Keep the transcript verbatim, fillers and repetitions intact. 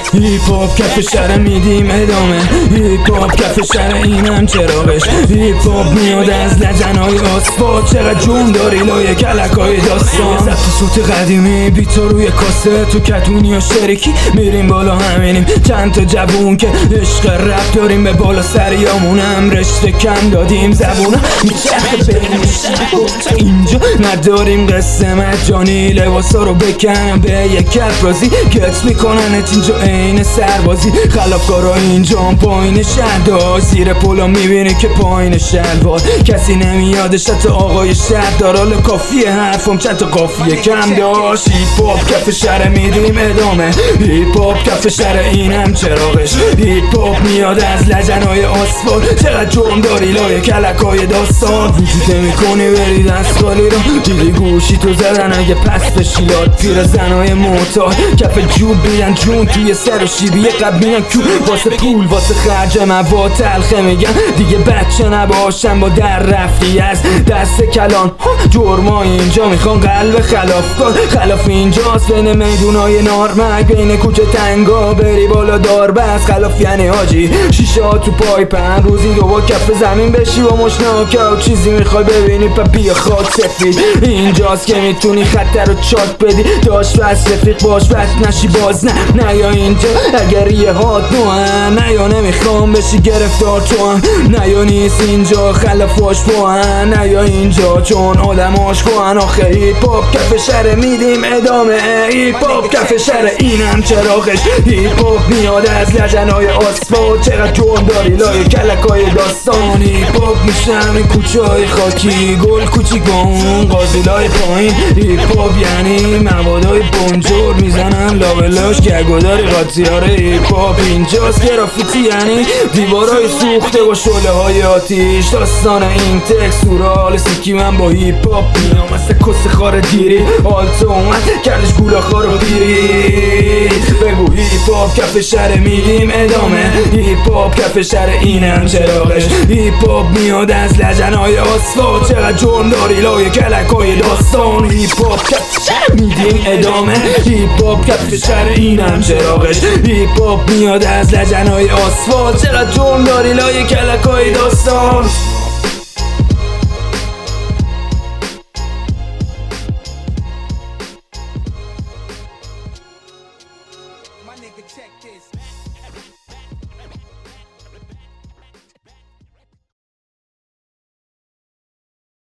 هیپ هاپ کف شهر میدیم ادامه، هیپ هاپ کف شهر اینم چراغش، هیپ هاپ میاد از لجنهای آسفالت، چقدر جون داری لای کلکای داستان، ضبط صوت قدیمی بیتا روی کاسه، تو کتونی و شریکی میریم بالا همینیم، چند تا جوون که عشق رپ داریم به بالا سریامونم رشته کم دادیم، زبونم میچرخه بین شب اینجا نداریم قصه مجانی، لباسا رو بکنم به یک کف رازی گت میکننت اینجا این سربازی، خلافکارا اینجا پایین شهردار، زیر پولا میبینی که پایین شلوار کسی نمیادش حتی آقای شهردار، حالا کافیه حرفم چند تا قافیه کم داشت، هیپ هاپ کف شهر میدیم ادامه، هیپ هاپ کف شهر اینم چراغش، هیپ هاپ میاد از لجنهای آسفالت، چقدر جرم داری لای کلکای داستان، وجود نمیکنی بری دست خالی رو دیدی گوشی تو زدن اگه پس بشیلاد، پیر زنهای معتاد کف جوب بیان جون توی سر و شیبی قبل میان کو واسه پول واسه خرج مواد تلخه میگن دیگه بچه نباشم با در رفتی از دست کلان، جرما اینجا میخوان قلب خلافکار، خلاف اینجاست بین میدونای نارمک، بین کوچه تنگا بری بالا دار بس، خلاف یعنی حاجی شیشه ها تو پای پن روزی دو با کف زمین بشی و مشناکه و چیزی میخوای ببینی پا بیا خود سفید، اینجاست که میتونی خطر رو چاک بدی، داشت بس رفیق باش بس نشی باز نه نه یا اینجا اگر یه هات نوهم، نه یا نمیخوام بشی گرفتار تو هم، نه یا نیست اینجا خلافاش بوهن، نه یا اینجا چون آدماش خوهن، آخه هیپ هاپ کف شهر میدیم ادامه، هیپ هاپ کف شهر اینم چراغش، هیپ هاپ میاد از لجنهای آسفالت، چقدر جرم داری لای کلکای داستان، هیپ هاپ میشم این کوچه های خاکی گل کوچیک با اون قازیلای پایین، هیپ هاپ یعنی موادای بنجور میزنن لابلاش گرگوداری قاطیاره، هیپ هاپ اینجاست گرافیتی یعنی دیوارای سوخته و شعله های آتیش، داستان این تکس سورال سیکی من با هیپ هاپ میام مثل کس خار دیری، آلتو اومد کردش گولا خار و بیری، بگو هیپ هاپ کف شهر میدیم ادامه، هیپ هاپ کف شهر اینم چراغش، هیپ هاپ میاد از لجنهای آسفالت، چقدر جرم داری لای کلکای داستان، هیپ هاپ کف شهر میدیم ادامه، هیپ هاپ کف شهر اینم چراغش، هیپ هاپ میاد از لجنهای آسفالت، چقدر جرم داری لای کلکای داستان.